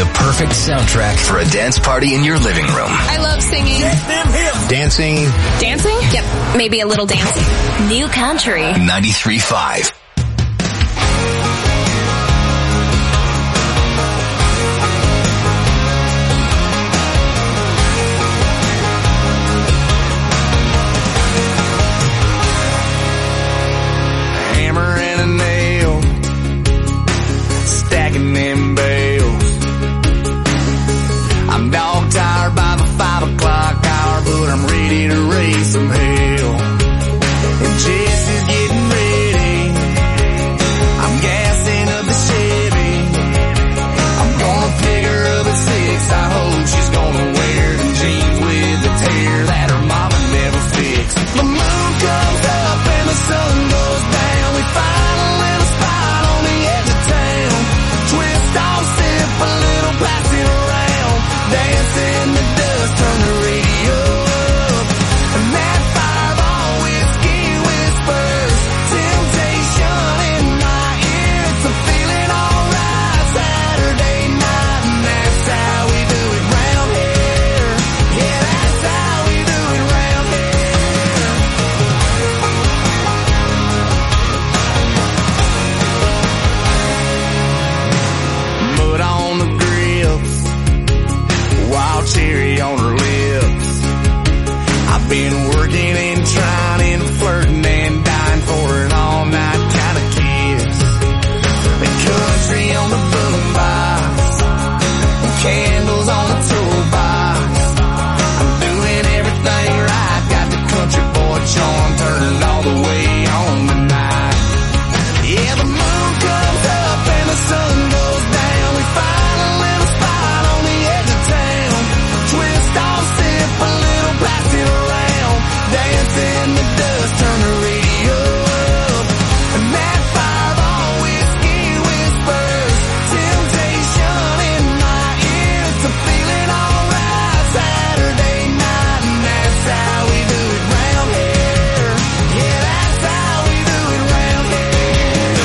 the perfect soundtrack for a dance party in your living room. I love singing. Dancing. Dancing? Yep, maybe a little dancing. New Country 93.5. Them bales. I'm dog tired by the 5 o'clock hour, but I'm ready to raise some hell. And Jess is getting ready. I'm gassing up the Chevy. I'm gonna pick her up at 6. I hope she's gonna wear them jeans with the tear that her mama never fixed. The moon comes up and the sun goes down. We find a little spot on the edge of town. Twist off, sip a little, pass it around. Dance in the dust, turn the radio up. And that fireball whiskey whispers temptation in my ear. It's a feeling alright Saturday night, and that's how we do it round here. Yeah, that's how we do it round here. Mud on the grips, wild cherry on her lips. I've been working and trying and flirting and dying for an all-night kind of kiss. The country on the boombox, candles on the toolbox. I'm doing everything right, got the country boy charm turned all the way on tonight. Yeah, the moon comes up and the sun goes down. We find a little spot on the edge of town. Twist off, sip a little, pass it around. Dance in the dust, turn the radio up. And that fireball whiskey whispers temptation in my ear. It's a feeling alright Saturday night, and that's how we do it round here. Yeah, that's how we do it round here.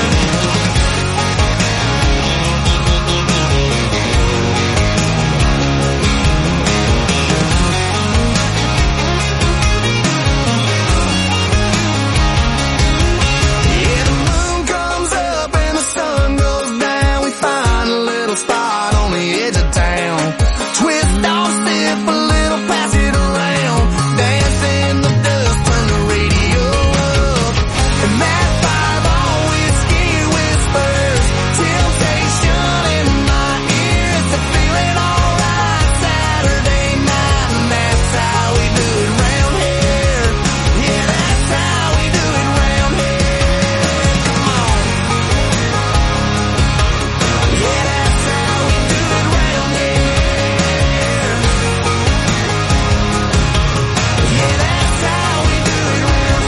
Yeah, the moon comes up and the sun goes down. We find a little spot on the edge of town. Twist off, sip a little, pass it around. Dance in the dust, turn the radio up. And that fireball whiskey whispers temptation in my ear. It's a feeling alright Saturday night, and that's how we do it round here. Yeah, that's how we do it round here. Come on. Yeah, that's how we do it round here. Yeah, that's how we do it round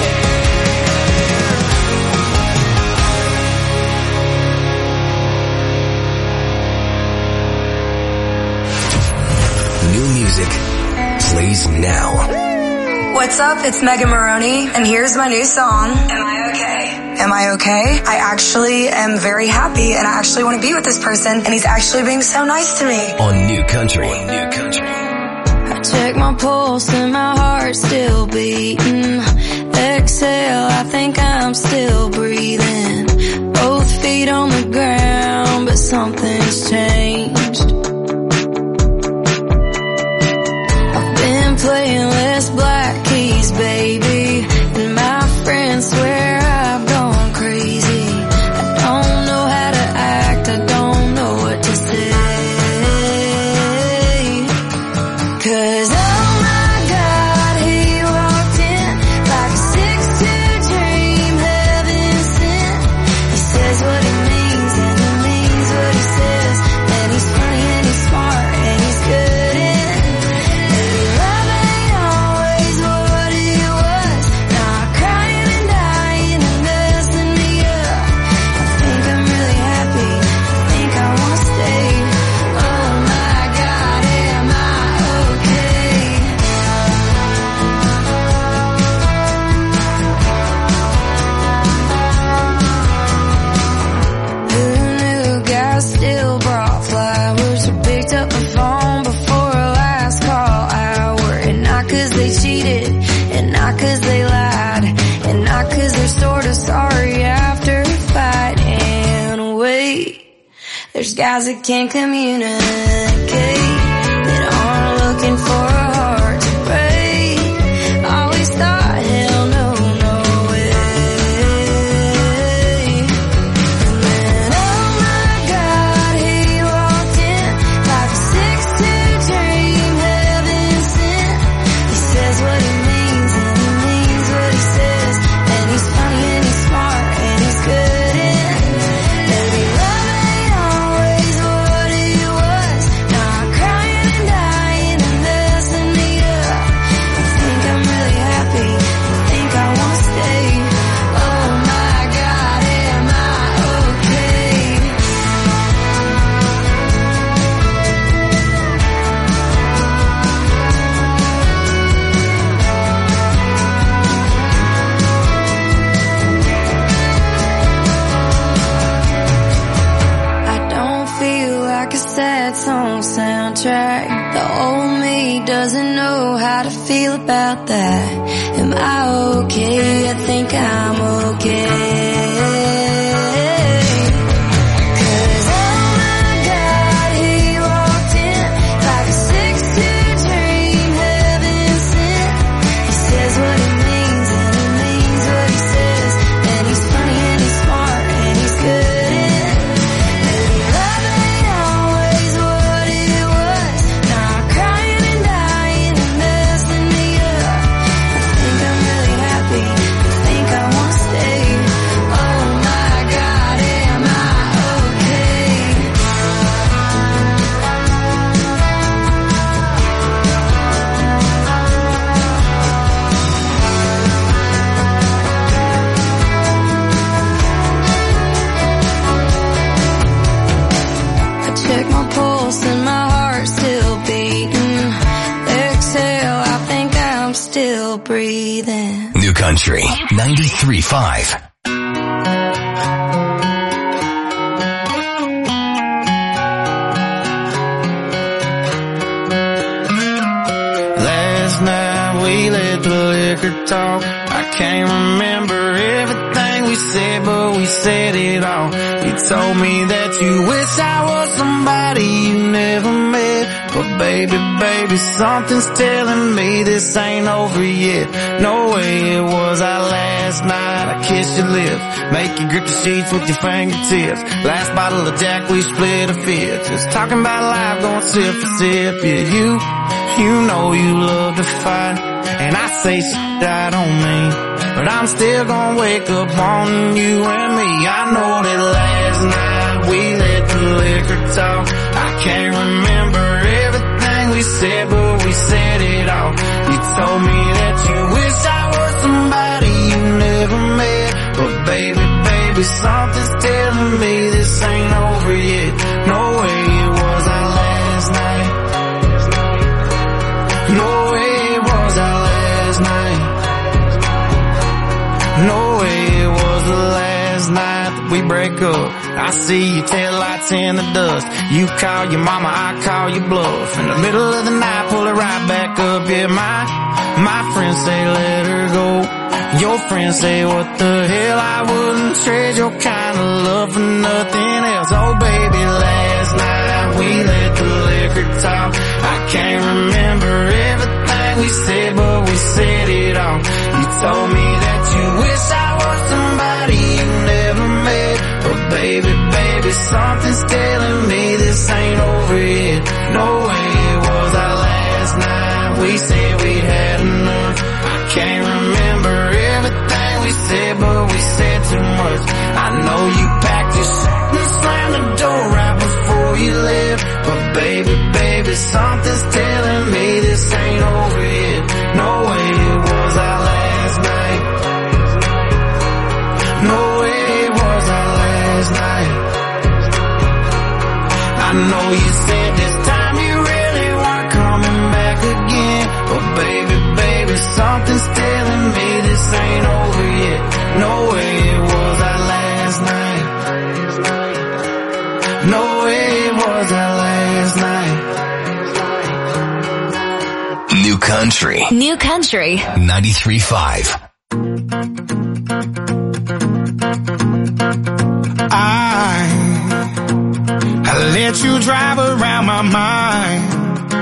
here. New music plays now. What's up? It's Megan Maroney, and here's my new song, Am I Okay? Am I okay? I actually am very happy, and I actually want to be with this person, and he's actually being so nice to me. On New Country. New Country. I check my pulse and my heart's still beating. Exhale, I think I'm still breathing. Both feet on the ground, but something's changed. I've been playing less black keys, baby, and my friends swear I've gone crazy. I don't know how to act, I don't know what to say. 'Cause oh my God, he walked in like a 6'2" dream, heaven sent. He says what he means and he means what he says. There's guys that can't communicate, that aren't looking for a heart to break. Always thought, hell no, no way. And then, oh my God, he walked in like a 6'2" dream heaven sent. He says what he means and he means what he says. And he's funny and he's smart and he's good in maybe love ain't always what it was. Now I'm crying and dying and messing me up. I think I'm really happy, I think I wanna stay. Oh my God, am I okay? I don't feel like a sad song soundtrack. The old me doesn't know how to feel about that. Am I okay? I think I'm okay. 'Cause oh my God, he walked in like a 6'2" dream heaven sent. He says what he means and he means what he says. And he's funny and he's smart and he's good in maybe love ain't always what it was. Now I'm crying and dying and messing me up. I think I'm really happy, I think I wanna stay. Oh my God, am I okay? I check my pulse and my heart's still beating. Exhale, I think I'm still breathing. New Country 93.5. Last night we let the liquor talk. I can't remember everything we said, but we said it all. You told me that you wish I was somebody you never met. But baby, something's telling me this ain't over yet. No way it was our last night. I kissed your lips, make you grip the sheets with your fingertips. Last bottle of Jack, we split a fifth. Just talking about life, going sip for sip. Yeah, you know you love to fight, and I say shit I don't mean, but I'm still gonna wake up on you and me. I know that last night we let the liquor talk. I can't remember everything we said, but we said it all. You told me that you wish I was somebody you never met. But baby, something's telling me this ain't over yet. No way it was our last night. No way it was our last night. No way it was the last night that we break up. I see your taillights in the dust. You call your mama, I call your bluff. In the middle of the night, pull it right back up. Yeah, my friends say let her go. Your friends say what the hell, I wouldn't trade your kind of love for nothing else. Oh baby, last night we let the liquor talk. I can't remember everything we said, but we said it all. You told me that you wish I was somebody you never met. But baby, something's telling me this ain't over yet. No way it was our last night. We said we had enough. I can't remember everything we said, but we said too much. I know you packed your shit and slammed the door right before you left. But baby, something's telling me this ain't over yet. No way it was our last night. No way it was our last night. I know you said this time you really weren't coming back again. But baby, something's telling me this ain't over yet. No way it was our last night. No way it was our last night. New Country. New Country 93.5. I let you drive around my mind.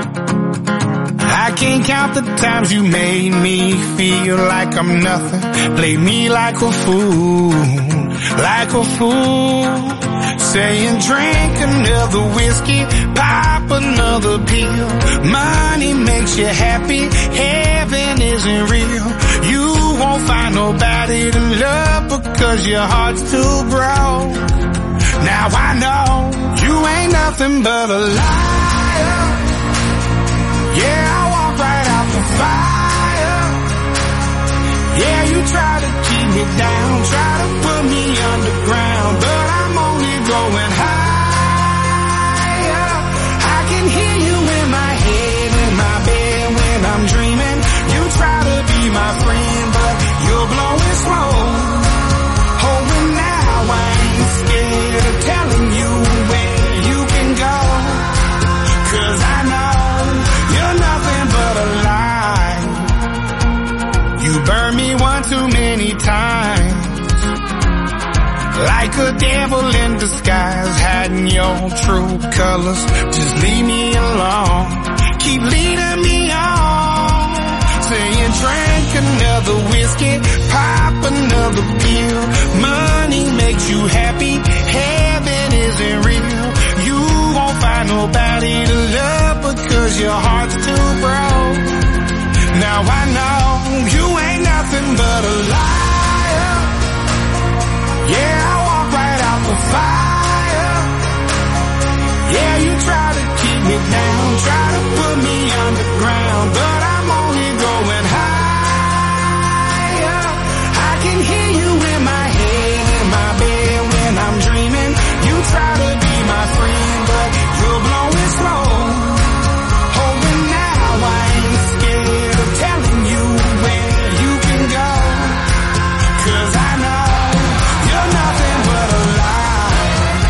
I can't count the times you made me feel like I'm nothing. Play me like a fool, like a fool. Saying drink another whiskey, pop another pill. Money makes you happy, heaven isn't real. You won't find nobody to love because your heart's too broke. Now I know you ain't nothing but a liar. Yeah, I walk right out the fire. Yeah, you try to keep me down, try to put me underground, but I'm only going higher. I can hear you in my head, in my bed when I'm dreaming. You try to be my friend, but you're blowing smoke. Oh, and now I ain't scared of telling you where you can go, 'cause I know you're nothing but a lie. You burned me one too many times, like a devil in disguise, hiding your true colors. Just leave me alone, keep leading me on. Saying drink another whiskey, pop another pill. Money makes you happy, heaven isn't real. You won't find nobody to love because your heart's too broke. Now I know you ain't nothing but a liar. Yeah, I walk right out the fire. Yeah, you try to keep me down, try to put me underground, but I'm only going higher. I can hear you in my head, in my bed when I'm dreaming. You try to be my friend, but you're blowing smoke. Oh, and now I ain't scared of telling you where you can go, 'cause I know you're nothing but a lie.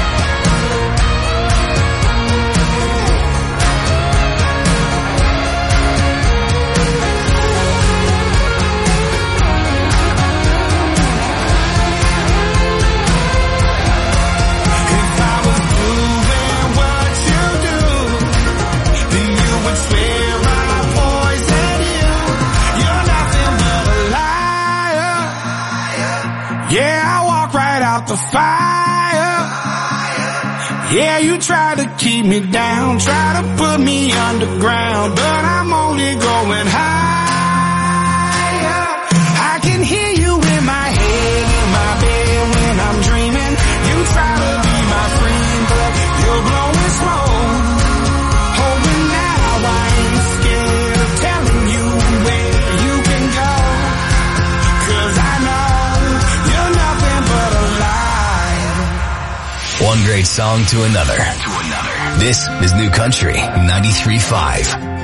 If I was doing what you do, then you would swear my poison you. You're nothing but a liar. Yeah, I walk right out the fire. Yeah, you try to keep me down, try to put me underground, but I'm only going higher. I can hear you in my head, in my bed when I'm dreaming. You try to be my friend, but you're blowing smoke. Oh, and now I ain't scared of telling you where you can go, 'cause I know you're nothing but a lie. One great song to another. This is New Country 93.5.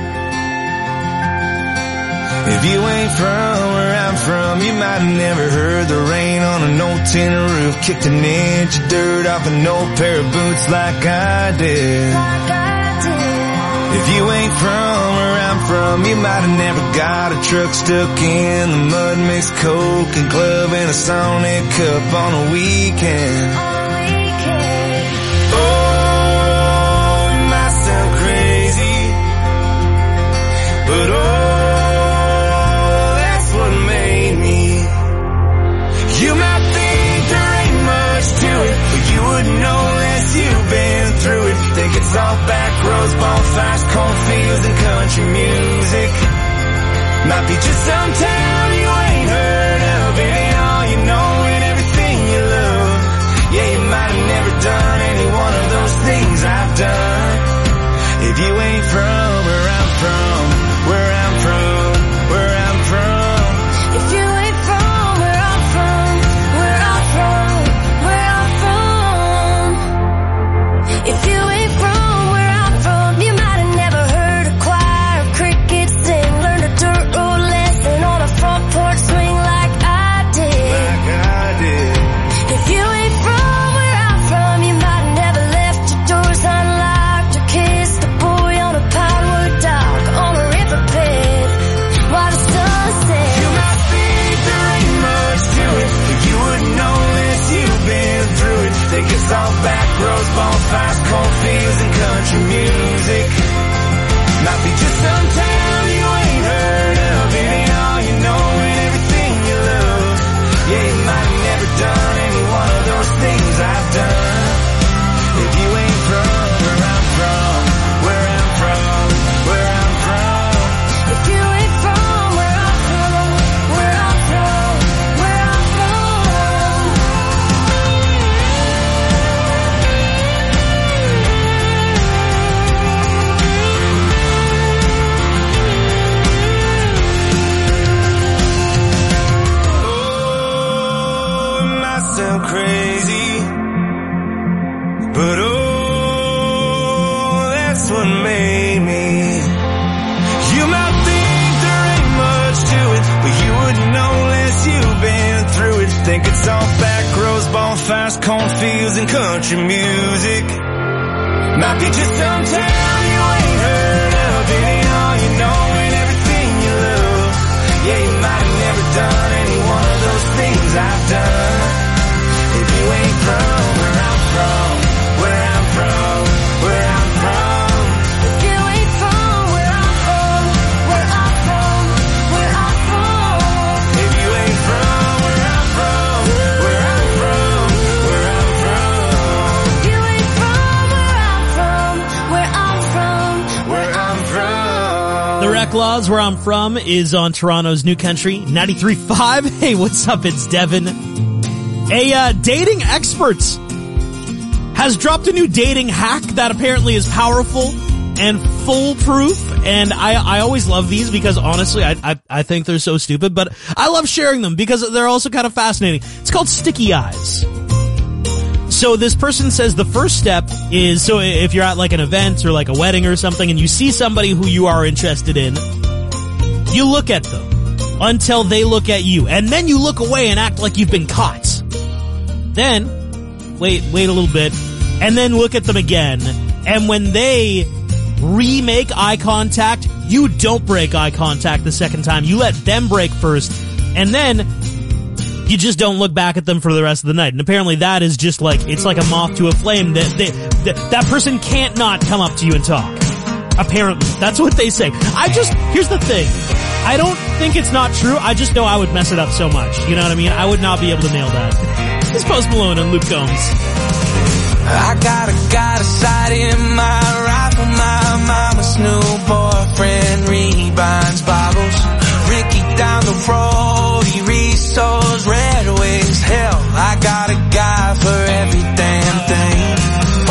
If you ain't from where I'm from, you might have never heard the rain on an old tin roof, kicked an inch of dirt off an old pair of boots like I did. If you ain't from where I'm from, you might have never got a truck stuck in the mud, mixed coke and club in a Sonic cup on a weekend. Oh, you might sound crazy, but that's what made me. You might think there ain't much to it, but you wouldn't know unless you've been through it. Think it's all back roads, bonfires, cornfields, and country music. Might be just some town you ain't heard of. It ain't all you know and everything you love. Yeah, you might have never done any one of those things I've done. If you ain't from where I'm from, where I'm from, where I'm from. If you ain't from where I'm from, where I'm from, where I'm from. If you ain't from where I'm from, you might have never heard a choir of crickets sing, learned a dirt road lesson on a front porch. cornfields and country music. Might be just some town you ain't heard of. It ain't all you know and everything you love. Yeah, you might have never done any one of those things I've done. If you ain't from where I'm from, where I'm from, where I'm from. If you ain't from where I'm from, where I'm from, where I'm Oh, it might sound crazy, but oh, that's what made me. You might think there ain't much to it, but you wouldn't know unless you've been through it. Think it's all back roads, bonfires, cornfields, and country music. Might be just some town you ain't heard of. It ain't all you know and everything you love. Yeah, you might have never done any one of those things I've done. If you ain't from where I'm from, where I'm from, where I'm from. If you ain't from where I'm from, where I'm from, where I'm from. If you ain't from where I'm from, where I'm from, where I'm from. If you ain't from where I'm from, where I'm from, Where I'm from. The Reclaws, Where I'm From, is on Toronto's New Country 93.5. Hey, what's up? It's Devin. A dating expert has dropped a new dating hack that apparently is powerful and foolproof. And I always love these because honestly, I think they're so stupid, but I love sharing them because they're also kind of fascinating. It's called sticky eyes. So this person says the first step is, so if you're at like an event or like a wedding or something and you see somebody who you are interested in, you look at them until they look at you. And then you look away and act like you've been caught. Then, wait a little bit, and then look at them again. And when they remake eye contact, you don't break eye contact the second time. You let them break first. And then you just don't look back at them for the rest of the night. And apparently that is just like, it's like a moth to a flame. That person can't not come up to you and talk. Apparently. That's what they say. Here's the thing. I don't think it's not true. I just know I would mess it up so much. You know what I mean? I would not be able to nail that. It's Post Malone and Luke Combs. I got a sight in my rifle. My mama's new boyfriend rebinds bottles. Ricky down the road, he restores Red Wings. Hell, I got a guy for every damn thing. Oh,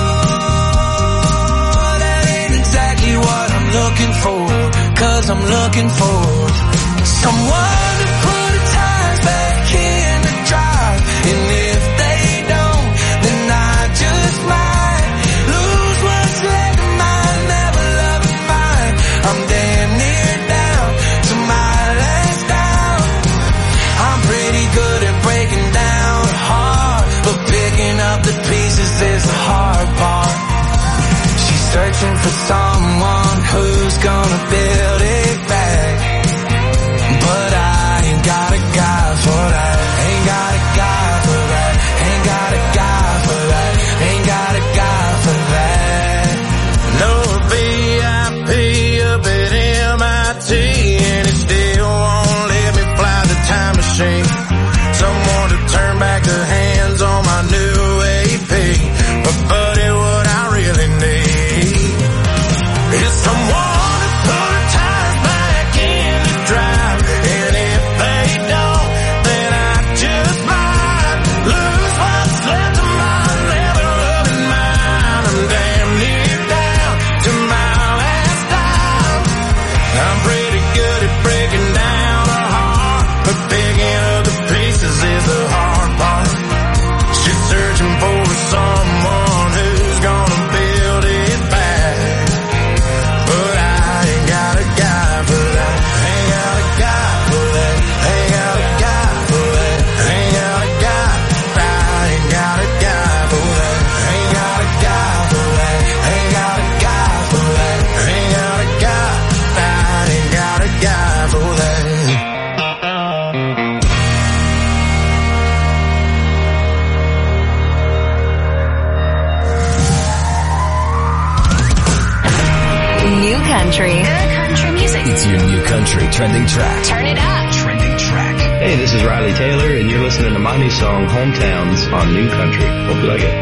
that ain't exactly what I'm looking for. 'Cause I'm looking for someone to put the tires back in the drive. And if they don't, then I just might lose what's left of mine. Never loving mine. I'm damn near down to my last down. I'm pretty good at breaking down hard, but picking up the pieces is the hard part. She's searching for someone who's gonna build it back. But I ain't got a guy for that. Ain't got a guy for that. Ain't got a guy for that. Ain't got a guy for that. No VIP up at MIT, and it still won't let me fly the time machine. Someone to turn back the hands on my new AP. But buddy, what I really need is someone to country. Good country music. It's your New Country trending track. Turn it up. Trending track. Hey, this is Riley Taylor, and you're listening to my new song, Hometowns, on New Country. Hope you like it.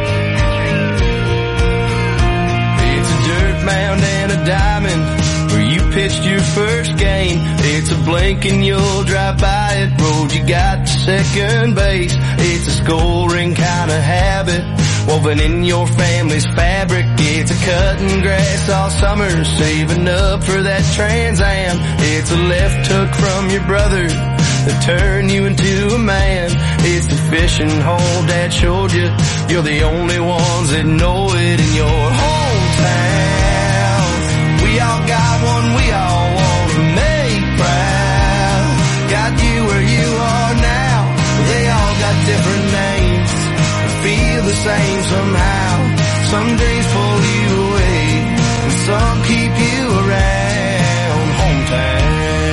It's a dirt mound and a diamond where you pitched your first game. It's a blink and you'll drive by it. Road you got to second base. It's a scoring kind of habit woven in your family's fabric. It's a cutting grass all summer, saving up for that Trans Am. It's a left hook from your brother that turned you into a man. It's the fishing hole Dad showed you. You're the only ones that know it in your hometown. We all got one we all want to make proud. Got you where you are now. They all got different names, but feel the same somehow. Some days pull you away, and some keep you around. Hometown.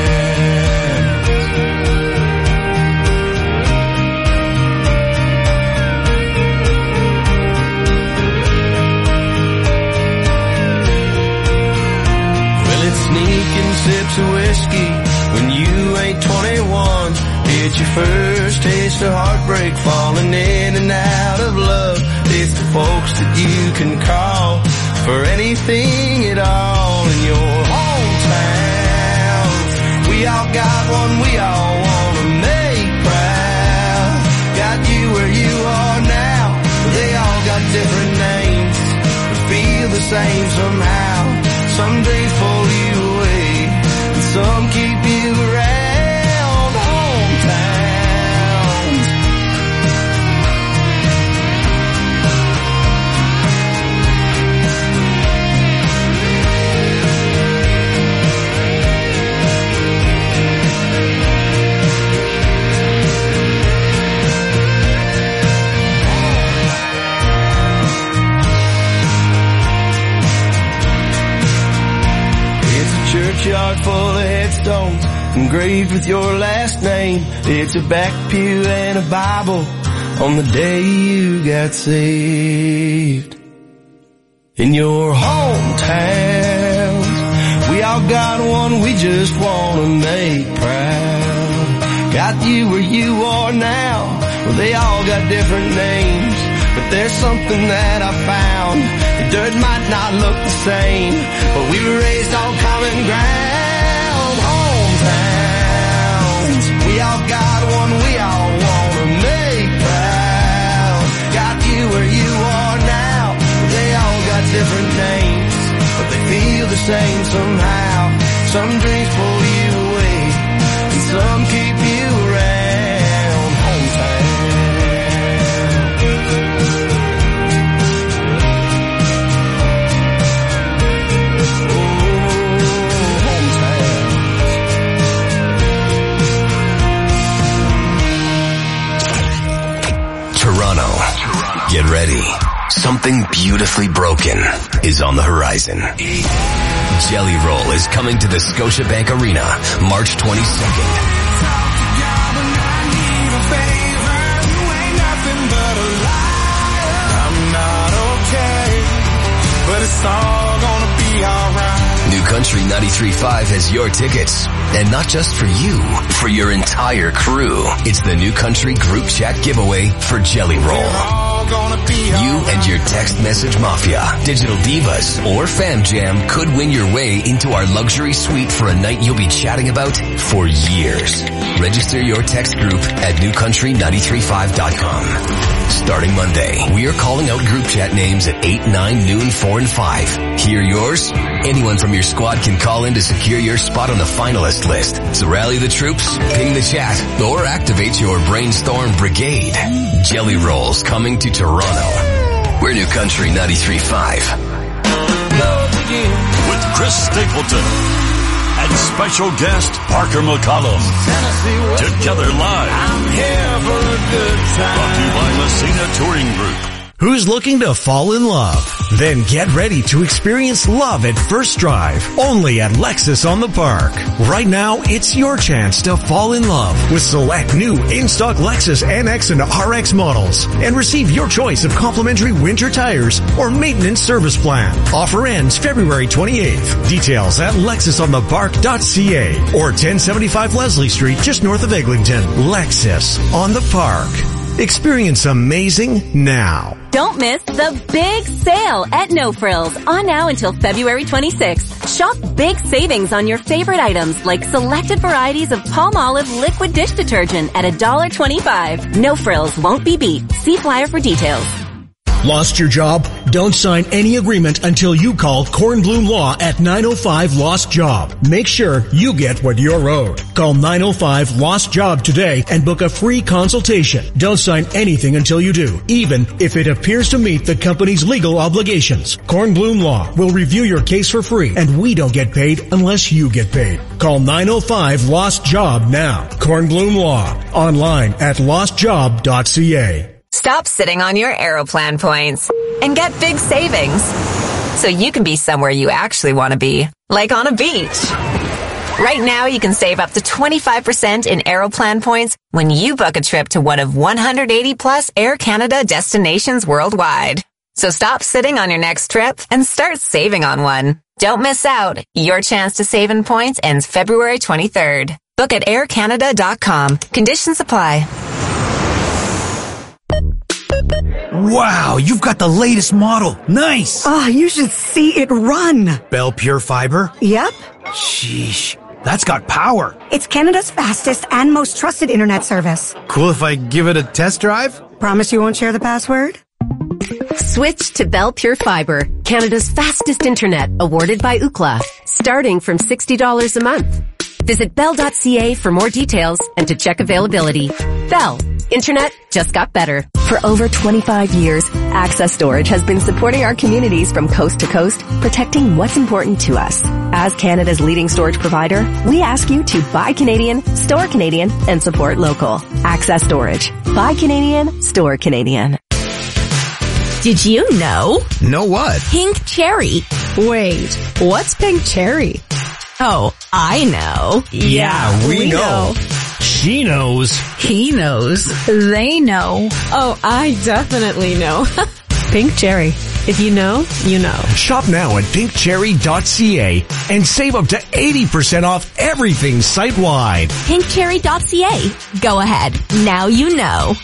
Sneaking sips of whiskey when you ain't 21. It's your first taste of heartbreak, falling in and out of love. It's the folks that you can call for anything at all in your hometown. We all got one we all want to make proud. Got you where you are now. They all got different names, but feel the same somehow. Some days pull you away, and some keep you around. Hometowns. Churchyard full of headstones engraved with your last name. It's a back pew and a Bible on the day you got saved. In your hometowns, we all got one we just want to make proud. Got you where you are now. Well, they all got different names, but there's something that I found. The dirt might not look the same, but we were raised on common ground. Hometowns, we all got one we all want to make proud. Got you where you are now. They all got different names, but they feel the same somehow. Some dreams pull you away, and some keep you around. Hometown. Toronto, get ready. Something beautifully broken is on the horizon. Jelly Roll is coming to the Scotiabank Arena, March 22nd. I'm not okay, but it's all gonna be alright. New Country 93.5 has your tickets. And not just for you, for your entire crew. It's the New Country Group Chat giveaway for Jelly Roll. You and your text message mafia, digital divas, or fam jam could win your way into our luxury suite for a night you'll be chatting about for years. Register your text group at newcountry935.com. Starting Monday, we are calling out group chat names at 8, 9, noon, 4, and 5. Hear yours? Anyone from your squad can call in to secure your spot on the finalist list. So rally the troops, ping the chat, or activate your brainstorm brigade. Jelly Rolls coming to Toronto. We're New Country 93.5. With Chris Stapleton and special guest Parker McCollum. Together live. I'm here for a good time. Brought to you by Messina Touring Group, Who's looking to fall in love? Then get ready to experience love at first drive, only at Lexus on the Park. Right now, it's your chance to fall in love with select new in-stock Lexus NX and RX models and receive your choice of complimentary winter tires or maintenance service plan. Offer ends February 28th. Details at lexusonthepark.ca or 1075 Leslie Street, just north of Eglinton. Lexus on the Park. Experience amazing now. Don't miss the big sale at No Frills on now until February 26th. Shop big savings on your favorite items like selected varieties of Palmolive liquid dish detergent at $1.25. No Frills won't be beat. See flyer for details. Lost your job? Don't sign any agreement until you call Kornblum Law at 905 Lost Job. Make sure you get what you're owed. Call 905 Lost Job today and book a free consultation. Don't sign anything until you do, even if it appears to meet the company's legal obligations. Kornblum Law will review your case for free, and we don't get paid unless you get paid. Call 905 Lost Job now. Kornblum Law. Online at lostjob.ca. Stop sitting on your Aeroplan points and get big savings so you can be somewhere you actually want to be, like on a beach. Right now, you can save up to 25% in Aeroplan points when you book a trip to one of 180 plus Air Canada destinations worldwide. So stop sitting on your next trip and start saving on one. Don't miss out. Your chance to save in points ends February 23rd. Book at aircanada.com. Conditions apply. Wow, you've got the latest model. Nice. Oh, you should see it run. Bell Pure Fiber? Yep. Sheesh, that's got power. It's Canada's fastest and most trusted internet service. Cool if I give it a test drive? Promise you won't share the password? Switch to Bell Pure Fiber, Canada's fastest internet, awarded by Ookla, starting from $60 a month. Visit bell.ca for more details and to check availability. Bell. Internet just got better. For over 25 years, Access Storage has been supporting our communities from coast to coast, protecting what's important to us. As Canada's leading storage provider, we ask you to buy Canadian, store Canadian, and support local. Access Storage. Buy Canadian, store Canadian. Did you know? Know what? Pink cherry. Wait, what's pink cherry? Oh, I know. Yeah, we know. She knows. He knows. They know. Oh, I definitely know. Pink Cherry. If you know, you know. Shop now at pinkcherry.ca and save up to 80% off everything site-wide. Pinkcherry.ca. Go ahead. Now you know.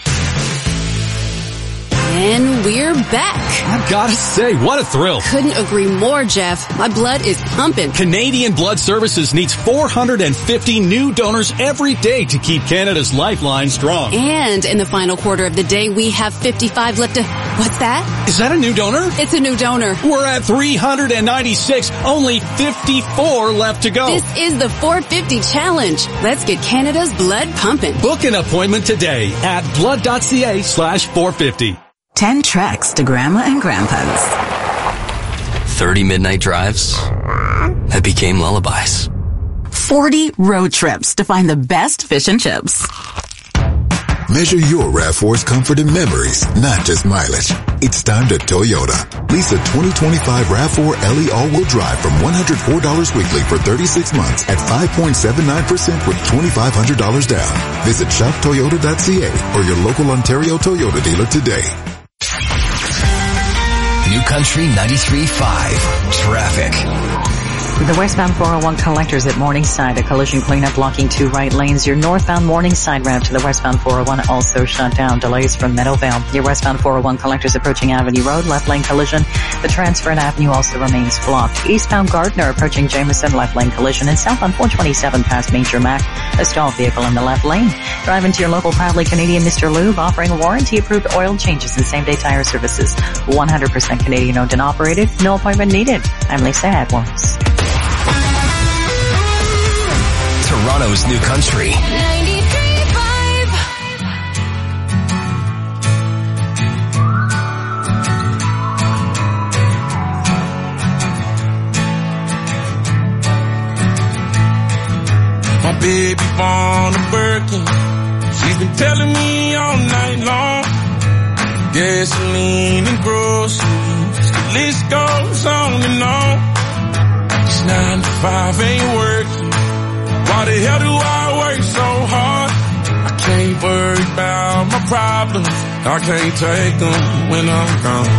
And we're back. I've got to say, what a thrill. Couldn't agree more, Jeff. My blood is pumping. Canadian Blood Services needs 450 new donors every day to keep Canada's lifeline strong. And in the final quarter of the day, we have 55 left to... What's that? Is that a new donor? It's a new donor. We're at 396. Only 54 left to go. This is the 450 challenge. Let's get Canada's blood pumping. Book an appointment today at blood.ca/450. 10 treks to Grandma and Grandpa's. 30 midnight drives that became lullabies. 40 road trips to find the best fish and chips. Measure your RAV4's comfort and memories, not just mileage. It's time to Toyota. Lease a 2025 RAV4 LE all-wheel drive from $104 weekly for 36 months at 5.79% with $2,500 down. Visit shoptoyota.ca or your local Ontario Toyota dealer today. New Country 93.5 Traffic. The westbound 401 collectors at Morningside, a collision cleanup blocking 2 right lanes. Your northbound Morningside route to the westbound 401 also shut down. Delays from Meadowvale. Your westbound 401 collectors approaching Avenue Road, left lane collision. The Transfern Avenue also remains blocked. Eastbound Gardner approaching Jameson, left lane collision. And southbound 427 past Major Mac, a stalled vehicle in the left lane. Drive into your local proudly Canadian Mr. Lube, offering warranty-approved oil changes and same-day tire services. 100% Canadian owned and operated. No appointment needed. I'm Lisa Edwards. Toronto's New Country 93.5. My baby born a Birkin. She's been telling me all night long, gasoline and groceries. The list goes on and on. This 9 to 5 ain't working. Why the hell do I work so hard? I can't worry about my problems. I can't take them when I'm gone.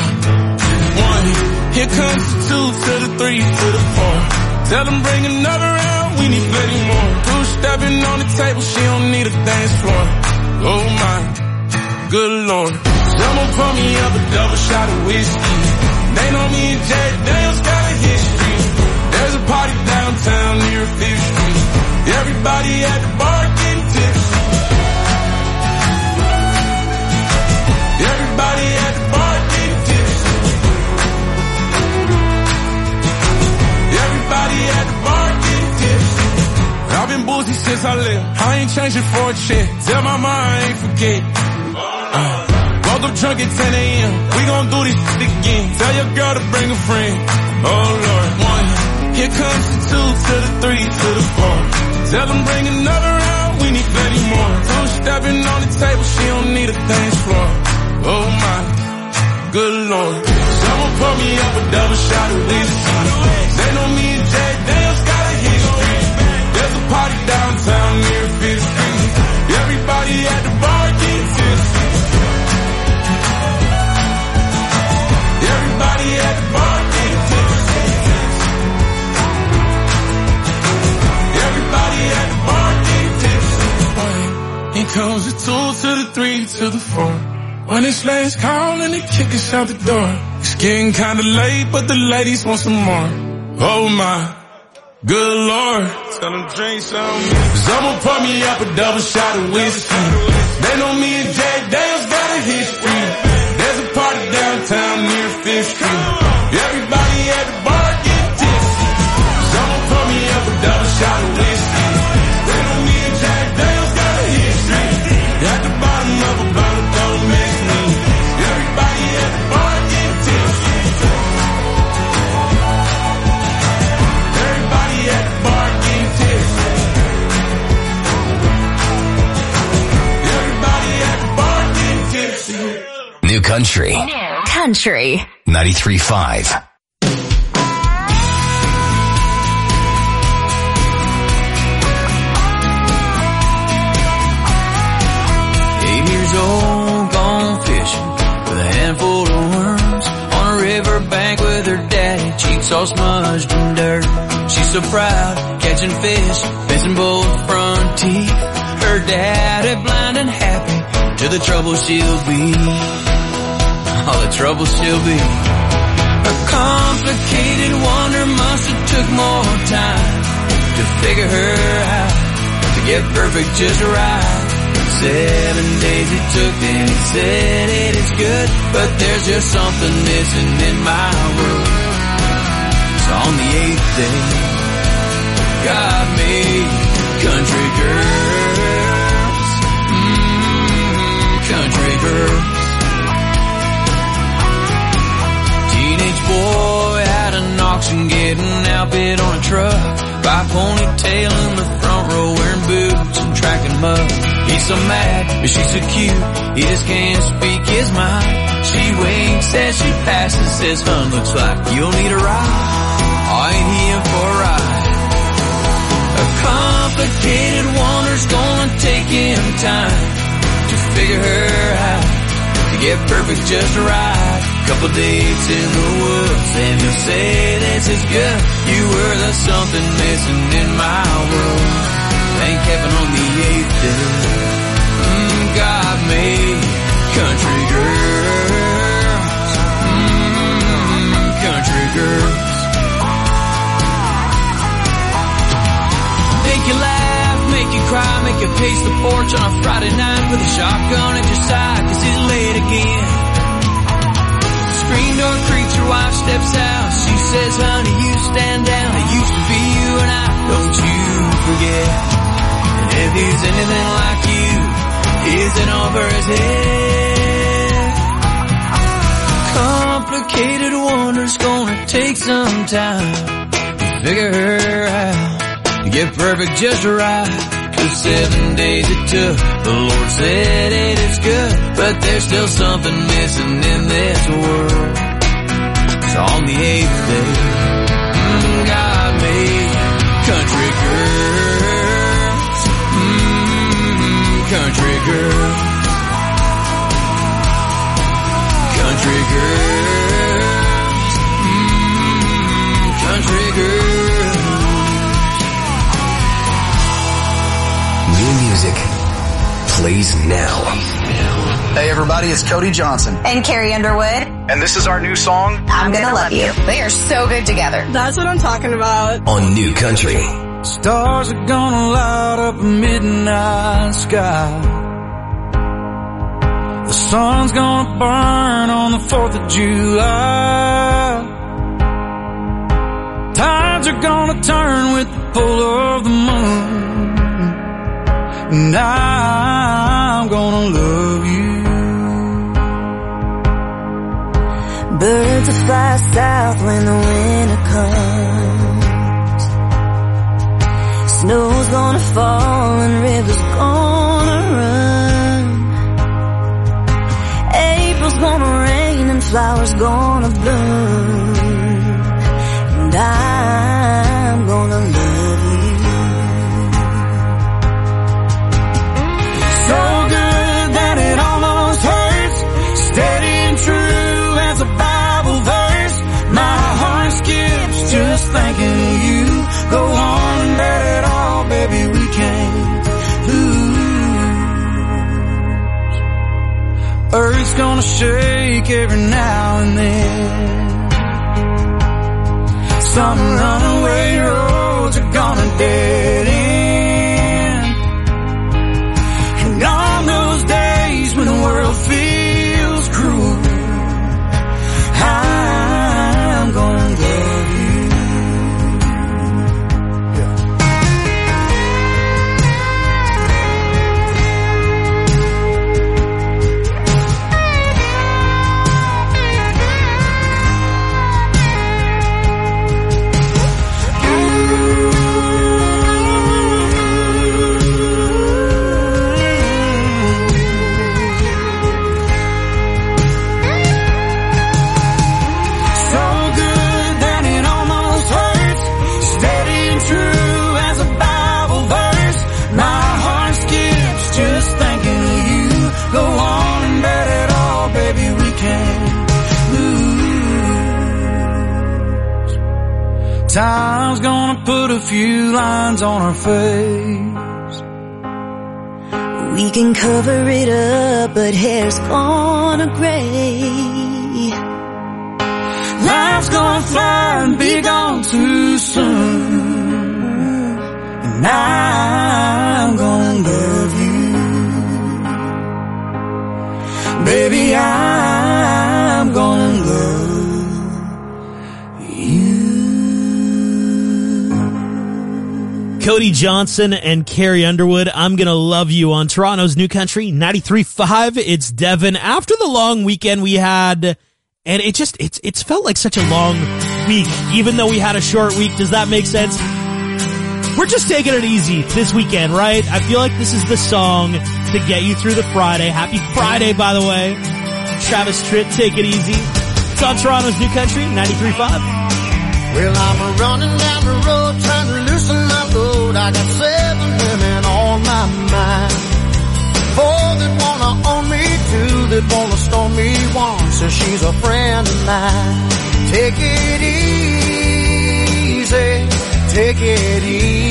1, here comes the 2 to the 3 to the 4. Tell them bring another round, we need plenty more. 2 stepping on the table, she don't need a dance floor. Oh my, good Lord. Someone pour me up a double shot of whiskey. They know me and Jack Daniels got a history. There's a party downtown near 5th Street. Everybody at the bar getting tipsy. Everybody at the bar getting tipsy. Everybody at the bar getting tipsy. I've been boozy since I left. I ain't changing for a check. Tell my mom I ain't forget. Woke up drunk at 10 a.m. We gon' do this again. Tell your girl to bring a friend. Oh Lord. 1, here comes the 2 to the 3 to the 4. Tell them bring another round, we need plenty more. 2 stepping on the table, she don't need a dance floor. Oh my, good Lord. Someone pour me up a double shot of whiskey. They know me and Jack Daniels got a history. There's a party downtown near 5th Street. Everybody at the bar getting tipsy. Everybody at the bar getting tipsy. Everybody at the bar getting tipsy. Here comes the 2 to the 3 to the 4. When it's last call and they kick us out the door. It's getting kinda late, but the ladies want some more. Oh my, good Lord. Tell them drink some. Someone pour me up a double shot of whiskey. They know me and Jack Daniels got a history. There's a party downtown near 5th Street. Everybody at the bar getting tipsy. Someone pour me up a double shot of whiskey. They know me and Jack Daniels got a history. At the bottom of a bottle, don't mix me. Everybody at the bar getting tipsy. Everybody at the bar getting tipsy. Everybody at the bar getting tipsy. New Country. Country. 93.5. Old, gone fishing with a handful of worms on a riverbank with her daddy, cheeks all smudged in dirt. She's so proud, catching fish, missing both front teeth. Her daddy blind and happy to the trouble she'll be. All the trouble she'll be. A complicated wonder must have took more time to figure her out, to get perfect just right. 7 days it took, then he said it is good, but there's just something missing in my world. So on the 8th day, God made country girls, country girls. Teenage boy at an auction getting outbid on a truck, by ponytail in the front row wearing boots and tracking mud. He's so mad, but she's so cute, he just can't speak his mind. She winks as she passes, says, "Hun, looks like you'll need a ride." Oh, ain't he in for a ride? A complicated wonder's gonna take him time to figure her out, to get perfect just right. Couple dates in the woods, and he'll say this is good. You were the something missing in my world. Ain't Kevin on the 8th day. God made country girls, country girls. Make you laugh, make you cry, make you pace the porch on a Friday night with a shotgun at your side, 'cause he's late again. Screen door creaks, your wife steps out. She says, "Honey, you stand down. It used to be you and I, don't you forget." And if he's anything like you, is it over his head? Complicated wonder's gonna take some time to figure her out, to get perfect just right. the 7 days it took. The Lord said it is good, but there's still something missing in this world. So on the 8th day, God made country girls, country girls, country girls, country girls. New music plays now. Hey everybody, it's Cody Johnson. And Carrie Underwood. And this is our new song, I'm Gonna Love You. They are so good together. That's what I'm talking about. On New Country. Stars are gonna light up a midnight sky. The sun's gonna burn on the 4th of July. Tides are gonna turn with the pull of the moon. And I'm gonna love you. Birds will fly south when the winter comes. Snow's gonna fall and rivers gonna run. April's gonna rain and flowers gonna bloom. And I'm gonna love you. So good that it almost hurts. Steady and true as a Bible verse. My heart skips just thinking of you. Go on and let it all, baby, we can't lose. Earth's gonna shake every now and then. Some runaway roads are gonna dead end. And on those days when the world feels cruel, I'm gonna love you. Time's gonna put a few lines on our face. We can cover it up, but hair's gonna gray. Life's gonna fly and be gone too soon. And I'm gonna love you. Baby, I'm gonna love you. Cody Johnson and Carrie Underwood, I'm Gonna Love You on Toronto's New Country 93.5. It's Devin. After the long weekend we had, and it's felt like such a long week, even though we had a short week. Does that make sense? We're just taking it easy this weekend, right? I feel like this is the song to get you through the Friday. Happy Friday, by the way. Travis Tritt, Take It Easy. It's on Toronto's New Country 93.5. Well, I'm running down the road trying to loosen my load. I got 7 women on my mind. 4 that wanna own me, 2 that wanna stone me, 1 says she's a friend of mine. Take it easy, take it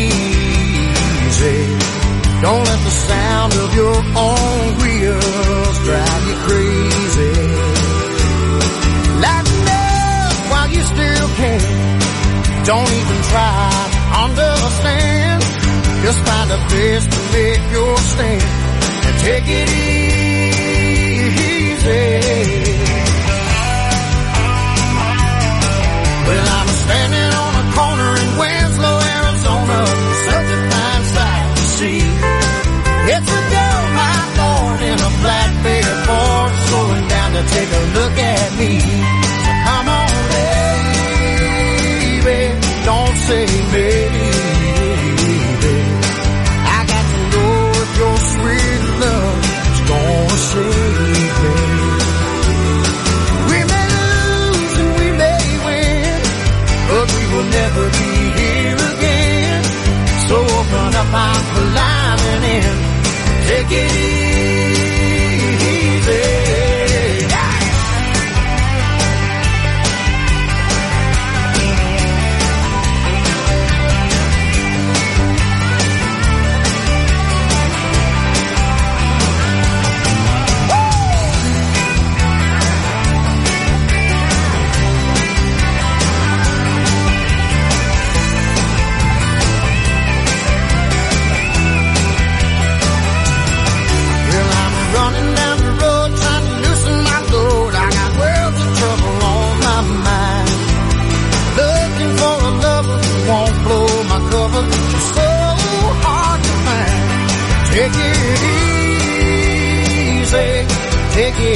easy. Don't let the sound of your own wheels drive you crazy. Lighten up while you still can. Don't even try to understand. Just find a place to make your stand and take it easy. Well, I'm standing on a corner in Winslow, Arizona. Such a fine sight to see. It's a girl, my Lord, in a flatbed Ford, slowing down to take a look at me. So come on, baby, don't say maybe. I got to never be here again. So open up, I'm climbing in. Take it easy. Take it easy, take it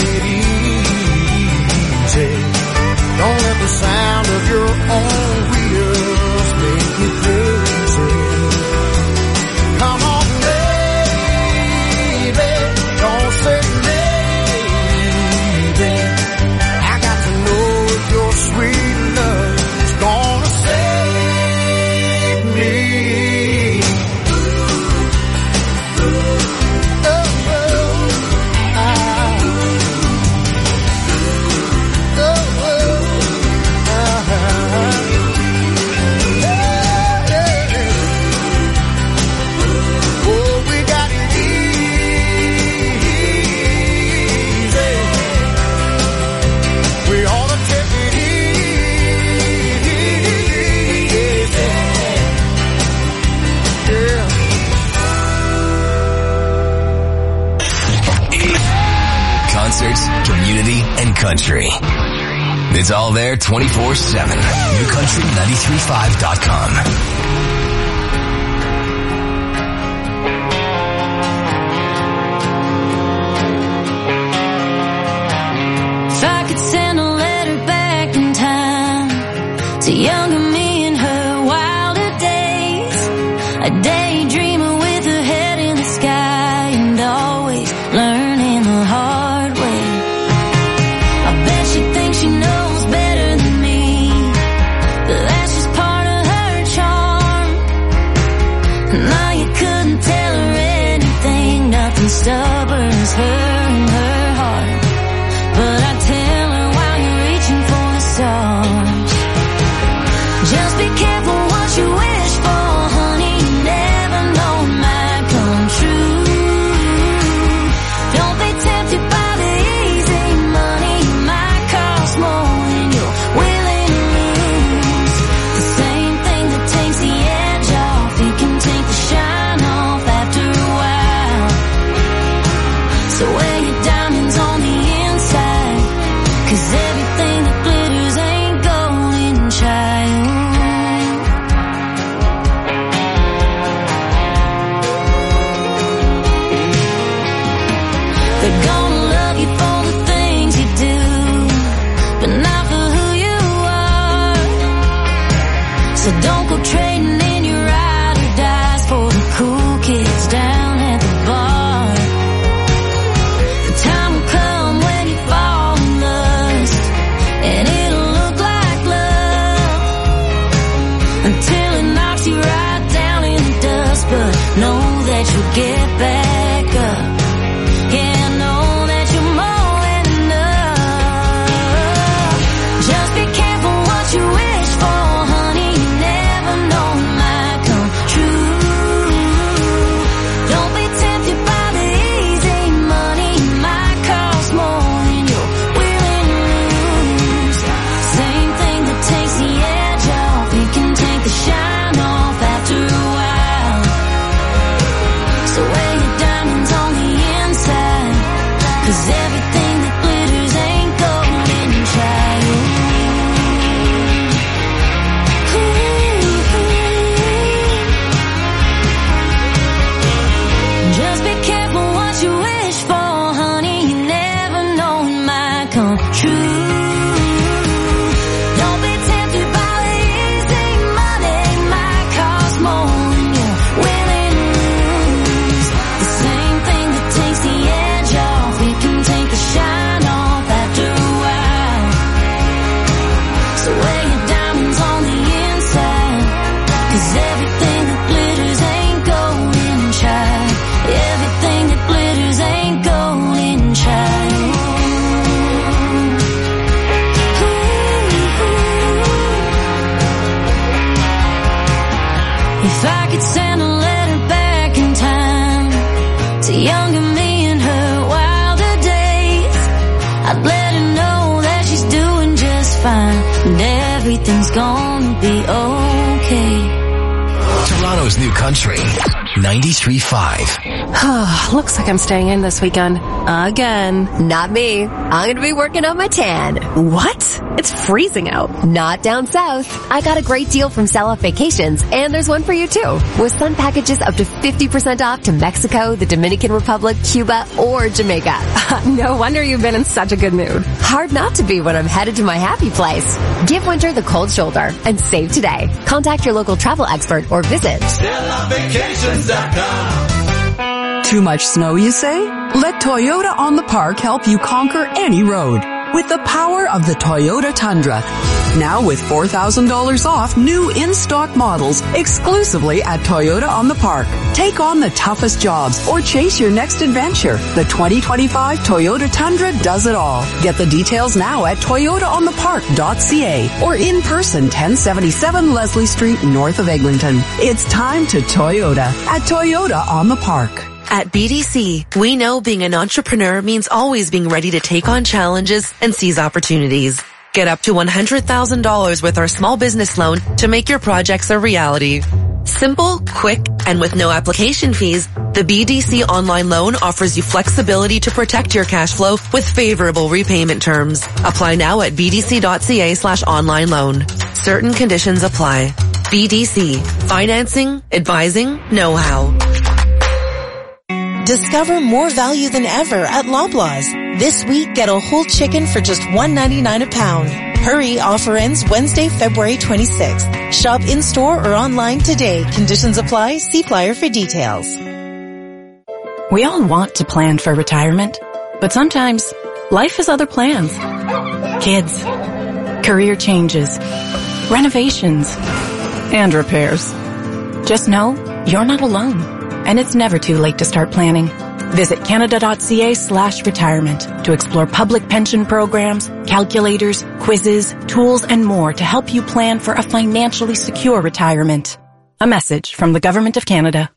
easy. Don't let the sound of your own wheels make you crazy. Come on, baby, don't say maybe. I got to know if your sweet love is gonna save me. Concerts, community, and country. It's all there 24/7. NewCountry935.com. If I could send a letter back in time to younger me in her wilder days, a daydreamer with her head in the sky and always learning the hard way. I bet she thinks she knows better than me, but that's just part of her charm. Now you couldn't tell her anything, nothing stubborn as her and her heart. But I tell her while you're reaching for the stars, just be careful what you wish for, honey. You never know it might come true. Don't be tempted by the easy money. It might cost more than you're willing to lose. The same thing that takes the edge off, it can take the shine off after a while. So wear your diamonds on the inside, 'cause everything that glitters ain't golden, child. They're gonna love you for the things you do, but not for who you are. So don't go trading in your ride or dies for the cool kids down at the bar. The time will come when you fall in lust, and it'll look like love until it knocks you right down in the dust. But know that you'll get back up. Yeah, know that you're more than enough. Just be careful what you wish for, honey. You never know it might come true. Don't be tempted by the easy money. It might cost more than you're willing to lose. Same thing that takes the edge off, it can take the shine off after a while. So wear your diamonds on the If I could send a letter back in time to younger me in her wilder days, I'd let her know that she's doing just fine and everything's gonna be okay. Toronto's New Country 93.5. Looks like I'm staying in this weekend. Again. Not me. I'm going to be working on my tan. What? It's freezing out. Not down south. I got a great deal from Sell Off Vacations, and there's one for you too. With sun packages up to 50% off to Mexico, the Dominican Republic, Cuba, or Jamaica. No wonder you've been in such a good mood. Hard not to be when I'm headed to my happy place. Give winter the cold shoulder and save today. Contact your local travel expert or visit SellOffVacations.com. Too much snow, you say? Let Toyota on the Park help you conquer any road with the power of the Toyota Tundra. Now with $4,000 off new in-stock models exclusively at Toyota on the Park. Take on the toughest jobs or chase your next adventure. The 2025 Toyota Tundra does it all. Get the details now at toyotaonthepark.ca or in person 1077 Leslie Street north of Eglinton. It's time to Toyota at Toyota on the Park. At BDC, we know being an entrepreneur means always being ready to take on challenges and seize opportunities. Get up to $100,000 with our small business loan to make your projects a reality. Simple, quick, and with no application fees, the BDC online loan offers you flexibility to protect your cash flow with favorable repayment terms. Apply now at bdc.ca/online loan. Certain conditions apply. BDC. Financing, advising, know-how. Discover more value than ever at Loblaws. This week, get a whole chicken for just $1.99 a pound. Hurry, offer ends Wednesday, February 26th. Shop in-store or online today. Conditions apply. See flyer for details. We all want to plan for retirement, but sometimes life has other plans. Kids, career changes, renovations, and repairs. Just know you're not alone, and it's never too late to start planning. Visit Canada.ca/retirement to explore public pension programs, calculators, quizzes, tools, and more to help you plan for a financially secure retirement. A message from the Government of Canada.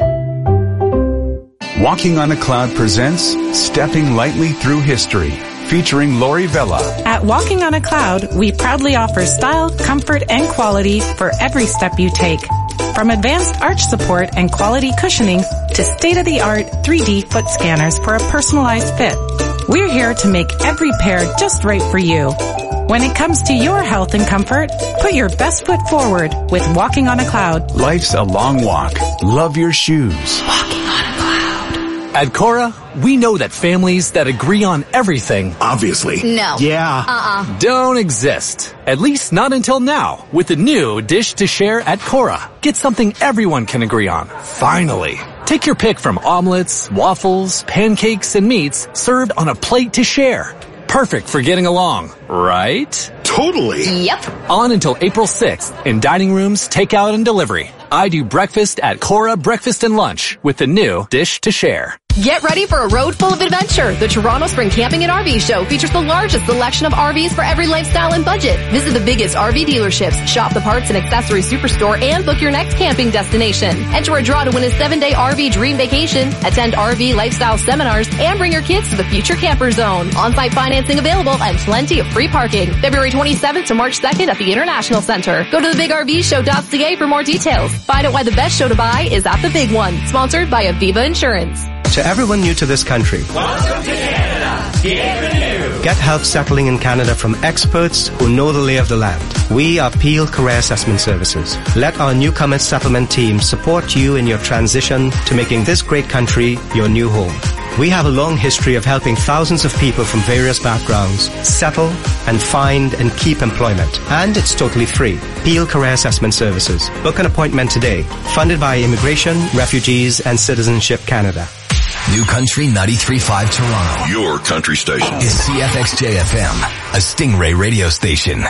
Walking on a Cloud presents Stepping Lightly Through History, featuring Lori Vella. At Walking on a Cloud, we proudly offer style, comfort, and quality for every step you take. From advanced arch support and quality cushioning to state-of-the-art 3D foot scanners for a personalized fit. We're here to make every pair just right for you. When it comes to your health and comfort, put your best foot forward with Walking on a Cloud. Life's a long walk. Love your shoes. Walking on a Cloud. At Cora, we know that families that agree on everything, obviously, no, yeah, don't exist. At least not until now, with the new Dish to Share at Cora. Get something everyone can agree on. Finally. Take your pick from omelets, waffles, pancakes, and meats served on a plate to share. Perfect for getting along, right? Totally. Yep. On until April 6th in dining rooms, takeout, and delivery. I do breakfast at Cora Breakfast and Lunch with the new Dish to Share. Get ready for a road full of adventure. The Toronto Spring Camping and RV Show features the largest selection of RVs for every lifestyle and budget. Visit the biggest RV dealerships, shop the parts and accessories superstore, and book your next camping destination. Enter a draw to win a 7-day RV dream vacation, attend RV lifestyle seminars, and bring your kids to the Future Camper Zone. On-site financing available and plenty of free parking. February 27th to March 2nd at the International Center. Go to thebigrvshow.ca for more details. Find out why the best show to buy is at the big one. Sponsored by Aviva Insurance. To everyone new to this country, welcome to Canada. Get renewed. Get help settling in Canada from experts who know the lay of the land. We are Peel Career Assessment Services. Let our newcomer settlement team support you in your transition to making this great country your new home. We have a long history of helping thousands of people from various backgrounds settle and find and keep employment. And it's totally free. Peel Career Assessment Services. Book an appointment today. Funded by Immigration, Refugees and Citizenship Canada. New Country 93.5 Toronto. Your country station. Is CFXJ FM, a Stingray radio station.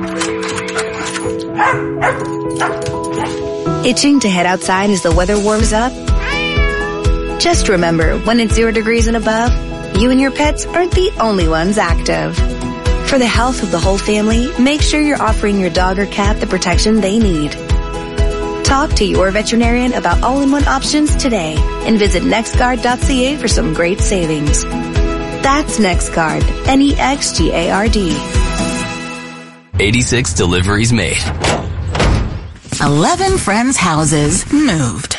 Itching to head outside as the weather warms up? Just remember, when it's 0 degrees and above, you and your pets aren't the only ones active. For the health of the whole family, make sure you're offering your dog or cat the protection they need. Talk to your veterinarian about all-in-one options today and visit nextguard.ca for some great savings. That's NextGuard, NEXGARD. 86 deliveries made. 11 friends' houses moved.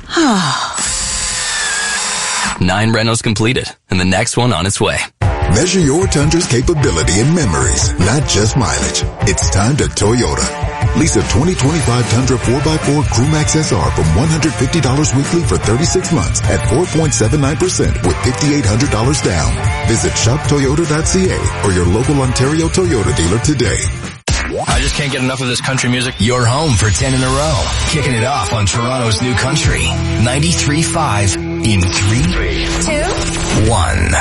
9 renos completed, and the next one on its way. Measure your Tundra's capability in memories, not just mileage. It's time to Toyota. Lease a 2025 Tundra 4x4 Crewmax SR from $150 weekly for 36 months at 4.79% with $5,800 down. Visit shoptoyota.ca or your local Ontario Toyota dealer today. I just can't get enough of this country music. You're home for 10 in a row. Kicking it off on Toronto's New Country. 93.5 in 3, 2, 1.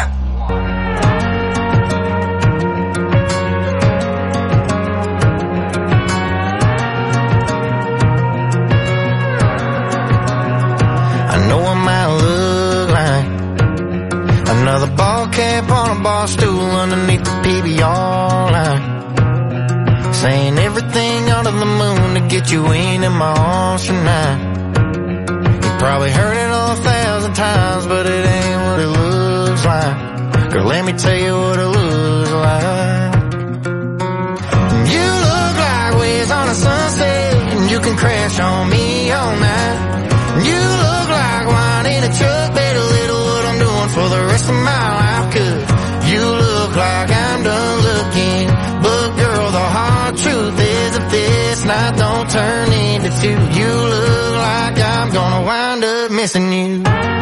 Another ball cap on a bar stool underneath the PBR line, saying everything under the moon to get you in my arms tonight. You probably heard it 1,000 times, but it ain't what it looks like. Girl, let me tell you what it looks like. You look like waves on a sunset, and you can crash on me all night. You look like wine in a truck, better little what I'm doing for the rest of my life, 'cause you look like I'm done looking. But girl, the hard truth is if this night don't turn into 2, you look like I'm gonna wind up missing you.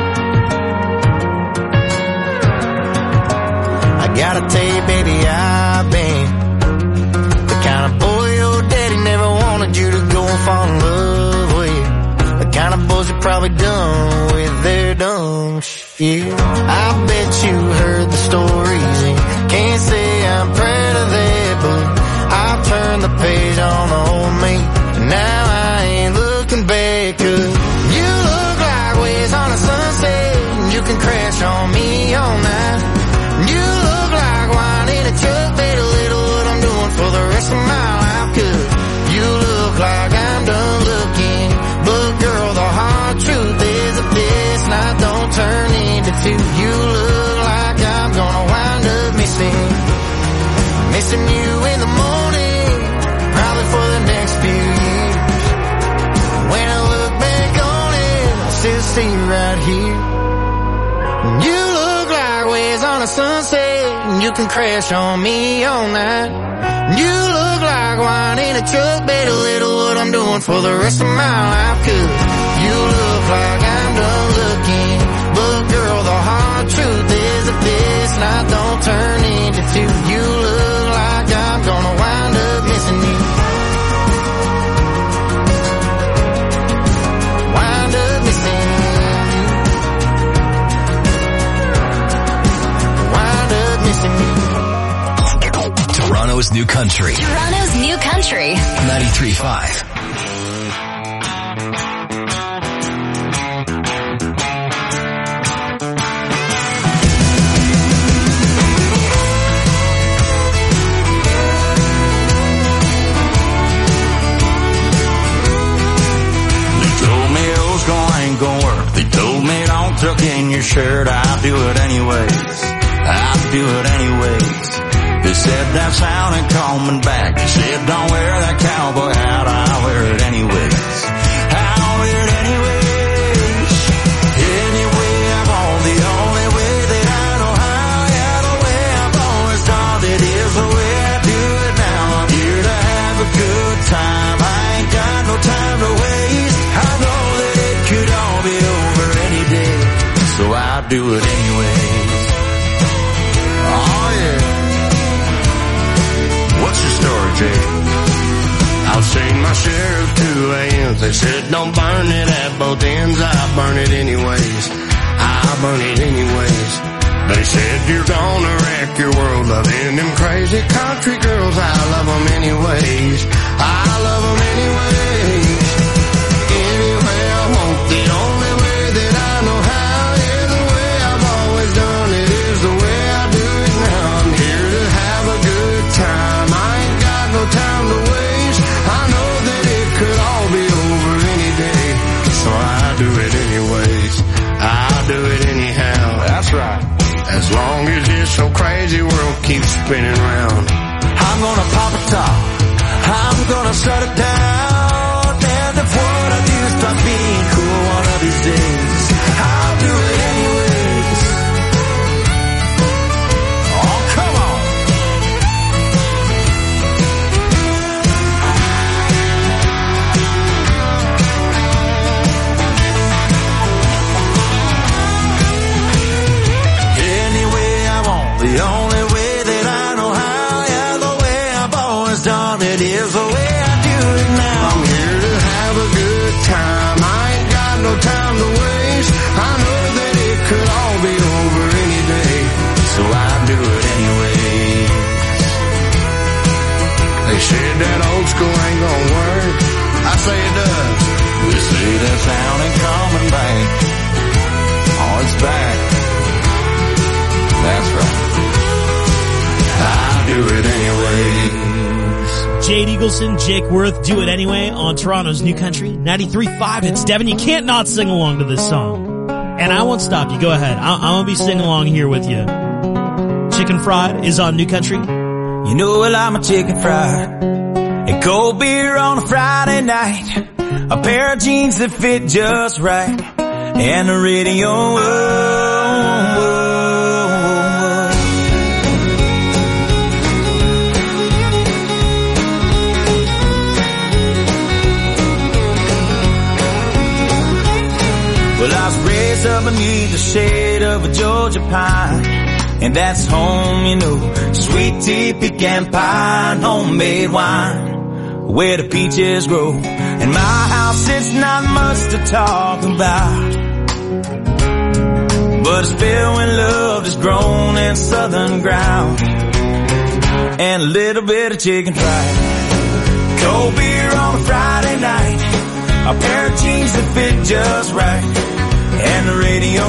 I gotta tell you, baby, I've been the kind of boy your daddy never wanted you to go and fall in love with. The kind of boys you probably done with their dumb shit. I bet you heard the stories and can't say I'm proud of that, but I've turned the page on the old me, and now I ain't looking back, 'cause you look like waves on a sunset, and you can crash on me all night. You look like wine in a truck, better little what I'm doing for the rest of my life, 'cause you look like I'm done looking. But girl, the hard truth is if this night don't turn into 2, you look like I'm gonna wind up missing you in the morning, probably for the next few years. When I look back on it, I still see you right here. You look like waves on a sunset, and you can crash on me all night. You look like wine in a truck, better little what I'm doing for the rest of my life, 'cause you look like I'm done looking. But girl, the hard truth is if this night don't turn into 2, you look like I'm gonna wind up missing you. Wind up missing you. Wind up missing you. Toronto's New Country. Toronto's New Country. 93.5. They told me don't tuck in your shirt, I'll do it anyways. I'll do it anyways. They said that sounded coming back. They said don't wear that cowboy hat, I'll wear it anyways. I'll wear it anyways. Anyway, I'm on the only way that I know how. Yeah, the way I've always done it is the way I do it now. I'm here to have a good time. I ain't got no time to waste. I know that it could all be over any day, so I'll do it anyways. Oh yeah. What's your story, Jay? I'll sing my share of 2 a.m. They said don't burn it at both ends. I burn it anyways. I burn it anyways. They said you're gonna wreck your world loving them crazy country girls. I love them anyways. I love them anyways. Anyway I want, the only way that I know how. Yeah, the way I've always done it is the way I do it now. I'm here to have a good time. I ain't got no time to waste. I know that it could all be over any day. as long as this so crazy world keeps spinning round. I'm gonna pop a top, I'm gonna shut it down, and if what I do stop being cool one of these days, I'll do it anyways. Oh, come on. Any way I want, the only way that I know how, yeah, the way I've always done it is the way I do it now. I'm here to have a good time, I ain't got no time to waste. I know that it could all be over any day, so I do it anyways. They said that old school ain't gonna work, I say it does. They say that sound ain't coming back. Oh, it's back. That's right. I do it anyways. Jade Eagleson, Jake Worth, Do It Anyway on Toronto's New Country 93.5. It's Devin. You can't not sing along to this song. And I won't stop you. Go ahead. I'm going to be singing along here with you. Chicken Fried is on New Country. You know I like my chicken fried and cold beer on a Friday night, a pair of jeans that fit just right, and the radio. Well, I was raised up beneath the shade of a Georgia pine, and that's home, you know, sweet tea, pecan pie, and homemade wine, where the peaches grow. In my house, it's not much to talk about, but it's filled when love is grown in southern ground, and a little bit of chicken fried, cold beer on a Friday night, a pair of jeans that fit just right, and the radio.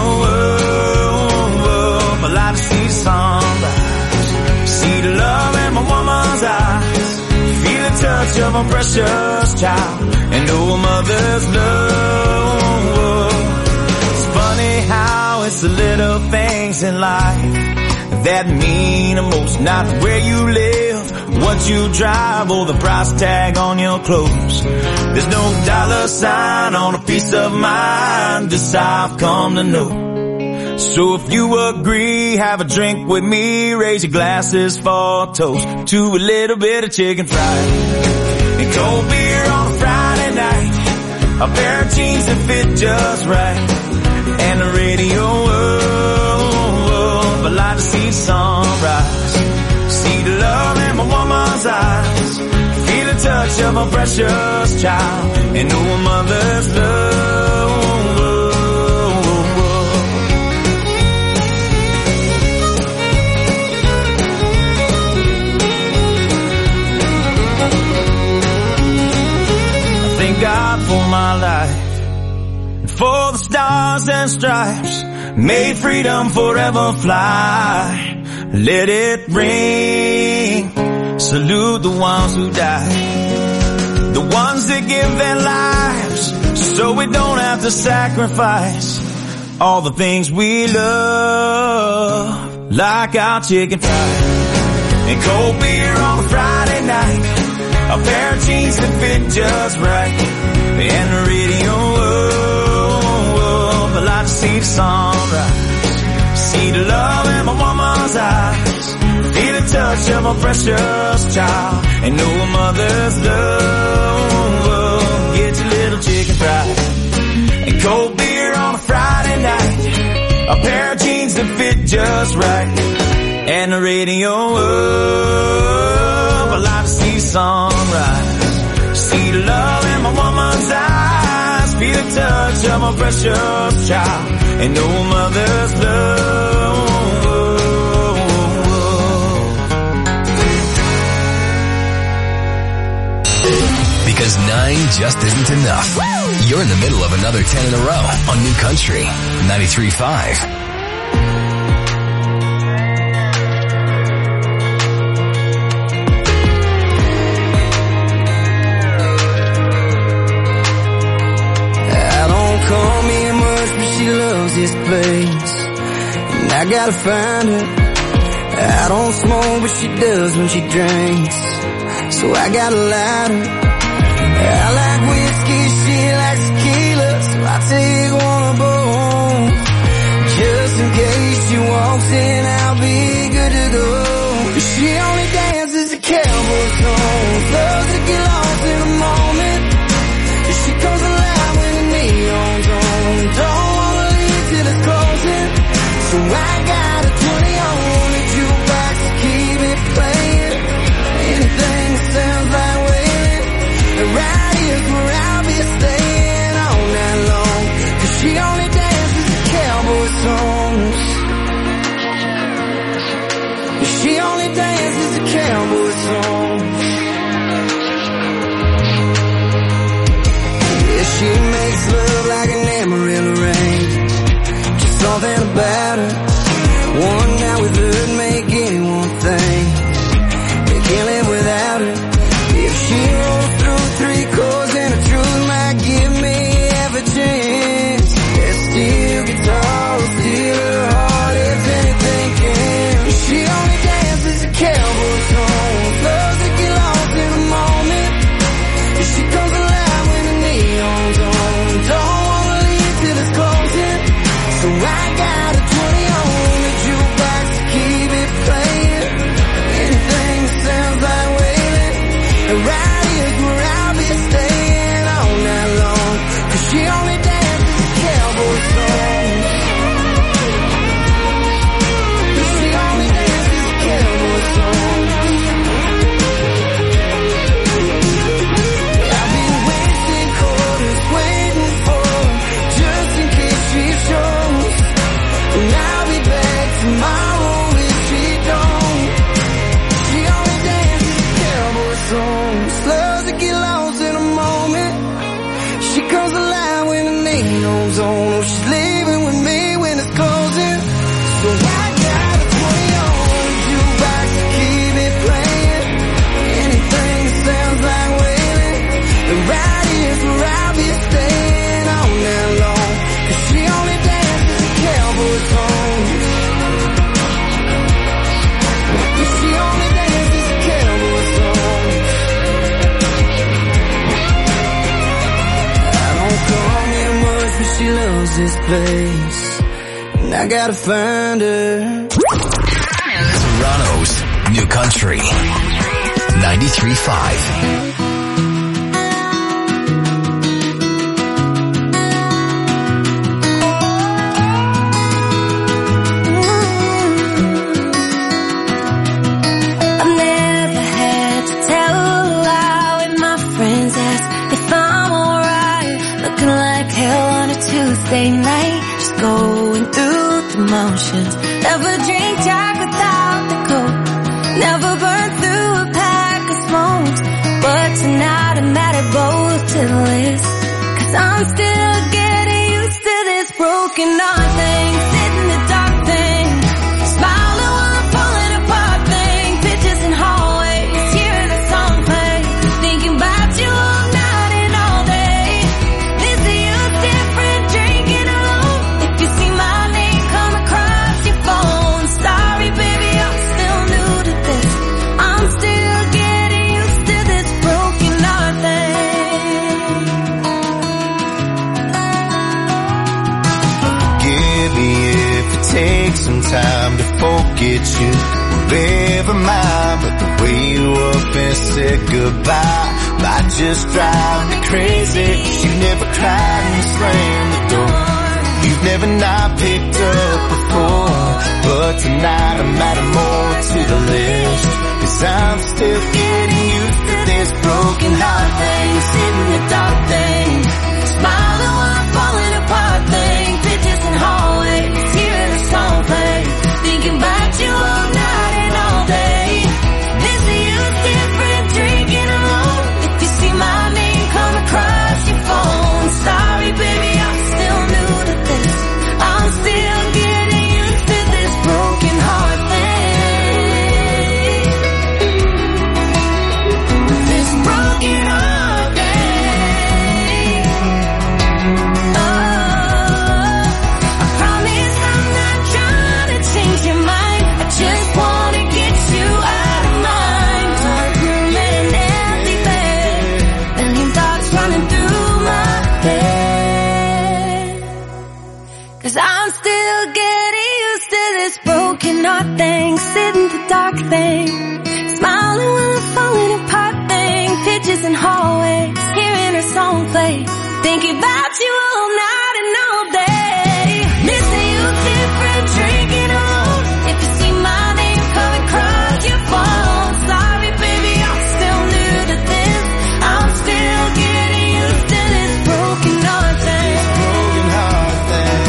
I like to see the sunrise, see the love in my woman's eyes, feel the touch of my precious child, and know a mother's love. It's funny how it's the little things in life that mean the most, not where you live, what you drive, or the price tag on your clothes. There's no dollar sign on a piece of mind, this I've come to know. So if you agree, have a drink with me, raise your glasses for a toast to a little bit of chicken fried and cold beer on a Friday night, a pair of jeans that fit just right, and the radio. I like to see the sunrise, see the love in my woman's eyes, feel the touch of a precious child, and know a mother's love. God for my life, for the stars and stripes, made freedom forever fly. Let it ring, salute the ones who die, the ones that give their lives so we don't have to sacrifice all the things we love, like our chicken fried and cold beer on a Friday night, a pair of jeans that fit just right, and the radio. I like to see the sunrise, see the love in my woman's eyes, feel the touch of my precious child, and know a mother's love. Get your little chicken fried and cold beer on a Friday night, a pair of jeans that fit just right, and the radio. I like to see sunrise, see the love in my woman's eyes, feel the touch of my precious child, and know a mother's love. Because 9 just isn't enough. You're in the middle of another 10 in a row on New Country 93.5. She loves this place, and I I gotta find her. I don't smoke, but she does when she drinks. So I got a lighter. I like whiskey, she likes tequila, so I take one of both. Just in case she walks in, I'll be good to go. She only dances to cowboy songs, loves to get lost in the moment. She comes alive when the neon's on, don't wanna leave till it's closing. So I got a 20 on the jukebox to keep it playing. Anything that sounds like wailing, right here's where I'll be staying all night long. 'Cause she only dances to cowboy songs. She only dances to cowboy songs. Yeah, she makes love like an Amarillo rain. Just something about her. One night with her make anyone think they can't live without her. If she rolls through 3 chords and the truth might give me half a chance. That steel guitar will steal her heart if anything can. She only dances to cowboy songs, loves to get lost in the moment. She comes alive when the neon's on, don't wanna leave till it's closing. So I got a 20 on the jukebox to keep it playing. Anything that sounds like wailing, and right here's where I'll be staying all night long. 'Cause she only dances to cowboy songs. She only dances to cowboy songs. I've been wasting quarters waiting for her, just in case she shows. And I'll be back tomorrow if she don't. She only dances to cowboy songs, loves to get lost in a moment. She comes alive when the neon's on. Oh, she's leaving with me when it's closing. So I got a 20 on the jukebox to keep it playing. Anything that sounds like wailing, and right here's where I'll be staying all night long. 'Cause she only dances to cowboy songs. She only dances to cowboy songs. I don't come here much, but she loves this place, and I gotta find her. Toronto's New Country 93.5. I've never had to tell a lie when my friends ask if I'm alright. Looking like hell on a Tuesday night, just going through the motions. Never drink Jack without the Coke, never burn through a pack of smokes. But tonight I'm mad at both to the list, 'cause I'm still getting used to this broken heart thing, sitting in the dark thing, smiling while I'm falling apart thing, pictures in hallways, hearing the song play, thinking about you all night and all day. Missing you different, drinking alone. If you see my name come across your phone, sorry baby, I'm still new to this. I'm still getting used to this broken heart thing. Forgive me if it takes some time to forget you. Wherever mine, but the way you up and said goodbye might just drive me crazy. You've never cried and slammed the door. You've never not picked up before. But tonight I'm adding more to the list, 'cause I'm still getting used to this broken heart thing, sitting in the dark thing, smiling while I'm falling apart thing, pictures in hallways, hearing the song play, thinking about you all night and all day. Missing you different, drinking alone. If you see my name come across your phone, sorry baby, I'm still new to this. I'm still getting used to this broken heart thing. This broken heart thing. bed. 'Cause I'm still getting used to this broken heart thing, sitting the dark thing, smiling while I'm falling apart thing, pictures in hallways, hearing her song play, thinking about you all night and all day. Missing you different, drinking alone. If you see my name coming across your phone, sorry baby, I'm still new to this. I'm still getting used to this broken heart thing. Broken heart thing.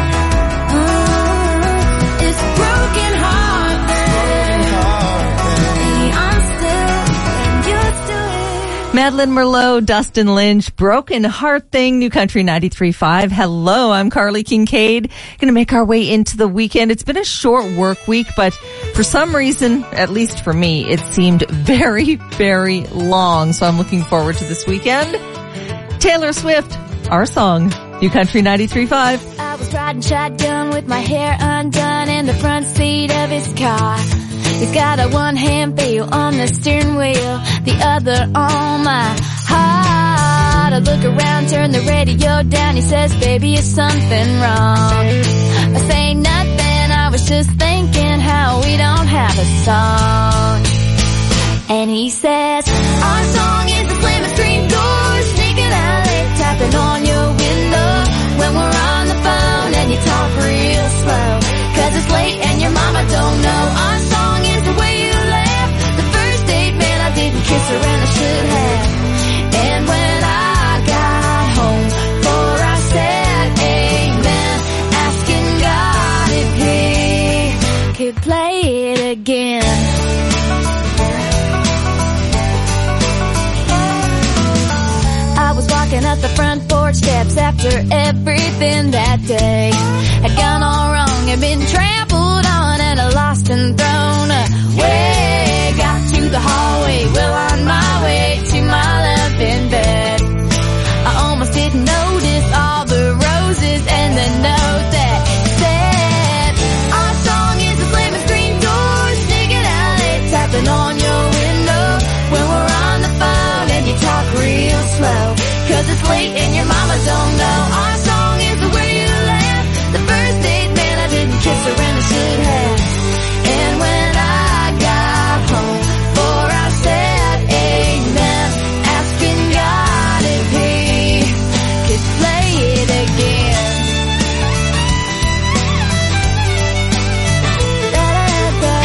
This broken heart thing. I'm still getting used to it. Madeline Merlot, Dustin Lynch, Broken Heart Thing, New Country 93.5. Hello, I'm Carly Kincaid. Going to make our way into the weekend. It's been a short work week, but for some reason, at least for me, it seemed very, very long. So I'm looking forward to this weekend. Taylor Swift, our song, New Country 93.5. I was riding shotgun with my hair undone in the front seat of his car. He's got a one-hand feel on the steering wheel, the other on my heart. I look around, turn the radio down. He says, baby, is something wrong? I say nothing, I was just thinking how we don't have a song. And he says, our song is the slamming screen doors, sneaking out late, tapping on your window when we're on the phone and you talk real slow, 'cause it's late and your mama don't know. Our song is the way you laugh, the first date, man, I didn't kiss her and I should have. And when I got home, for I said amen, asking God if he could play it again. I was walking up the front porch steps after everything that day had gone all wrong, had been trampled on and lost and thrown away. Got to the hallway, well on my way to my love in bed. I almost didn't notice all the roses and the note that said, our song is the slamming screen doors, sneaking out late, tapping on your window when we're on the phone and you talk real slow, 'cause it's late and your mama don't know. Our song is the way you laugh, the first date, man, I didn't kiss her and I should have. And when I got home, for I said amen, asking God if he could play it again. Da-da-da.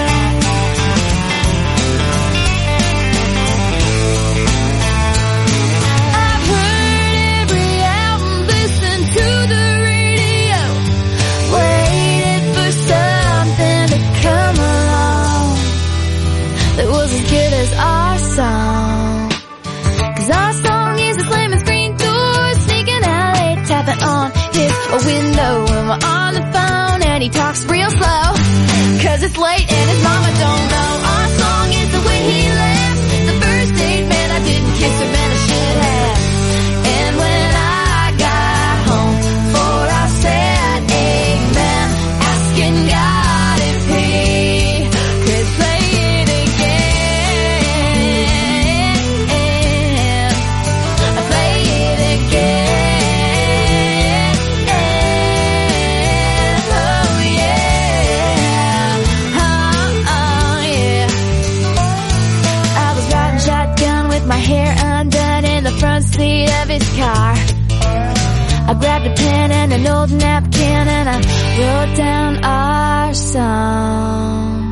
I've heard every album, listened to the radio, waited for something to come along that was as good as our song. 'Cause our song is a slamming screen door, sneaking out late, tapping on his window when we're on the phone and he talks real slow, 'cause it's late and his mama don't know. Our song is the way he laughs, the first date, man, I didn't kiss her and I should have. And when I got home, for I said amen, asking God if he could play it again. Play it again. Oh yeah. Oh yeah. I was riding shotgun with my hair undone in the front seat of his car. I grabbed a pen and an old napkin and I wrote down our song.